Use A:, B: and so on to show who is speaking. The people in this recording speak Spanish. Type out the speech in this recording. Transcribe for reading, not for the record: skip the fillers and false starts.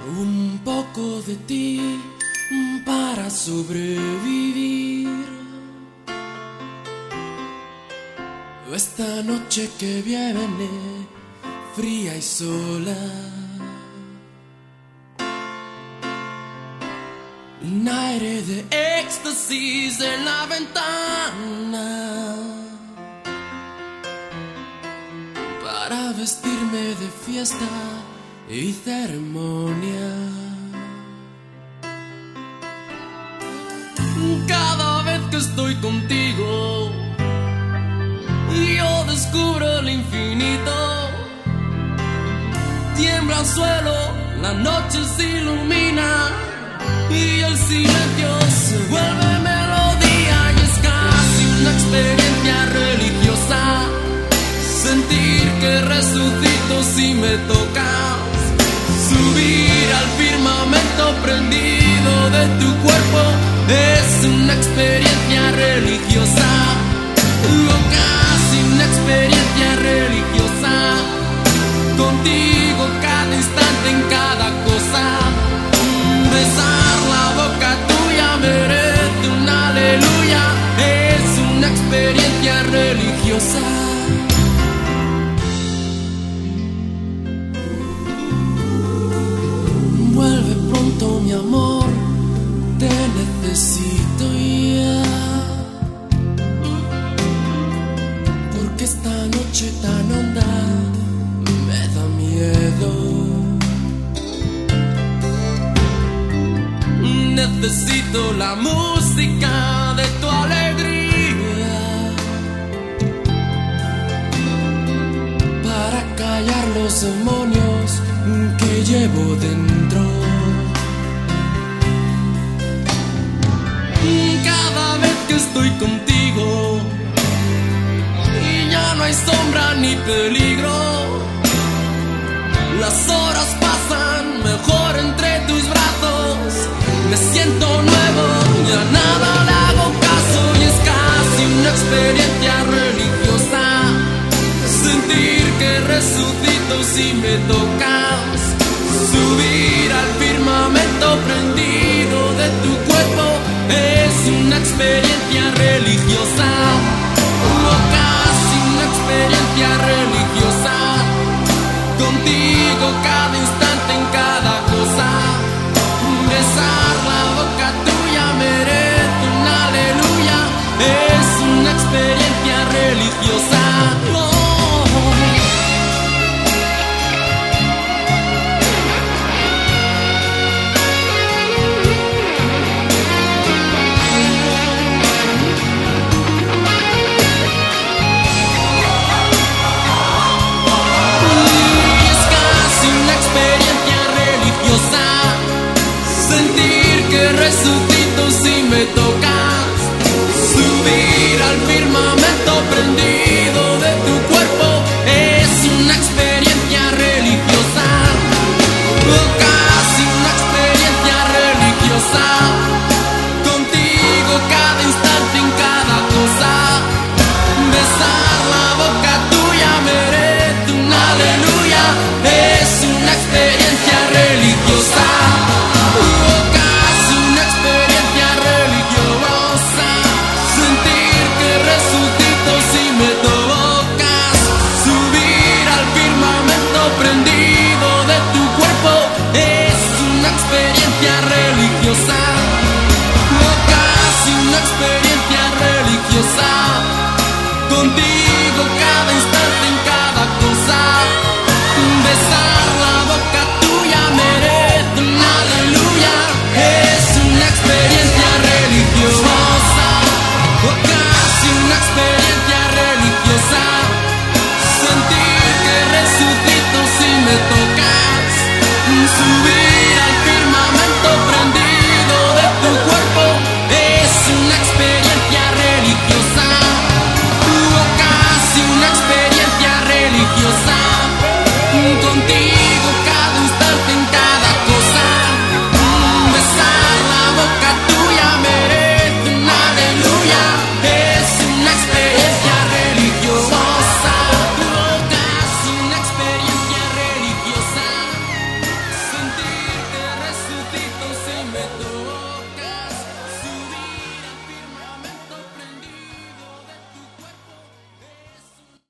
A: Un poco de ti para sobrevivir. Esta noche que viene, fría y sola. Un aire de éxtasis en la ventana para vestirme de fiesta y ceremonia. Cada vez que estoy contigo, yo descubro el infinito. Tiembla el suelo, la noche se ilumina y el silencio se vuelve melodía. Y es casi una experiencia religiosa sentir que resucito si me tocas. Subir al firmamento prendido de tu cuerpo es una experiencia religiosa, o casi una experiencia religiosa. Contigo cada instante en cada cosa, besar la boca tuya merece un aleluya. Es una experiencia religiosa. Vuelve pronto mi amor, te necesito ya, porque esta noche tan honda me da miedo. Necesito la música de tu alegría para callar los demonios que llevo dentro. Cada vez que estoy contigo y ya no hay sombra ni peligro, las horas pasan mejor entre tus brazos. Me siento nuevo, ya nada le hago caso y es casi una experiencia religiosa sentir que resucito si me tocas. Subir al firmamento prendido de tu cuerpo es una experiencia religiosa, o casi una experiencia religiosa.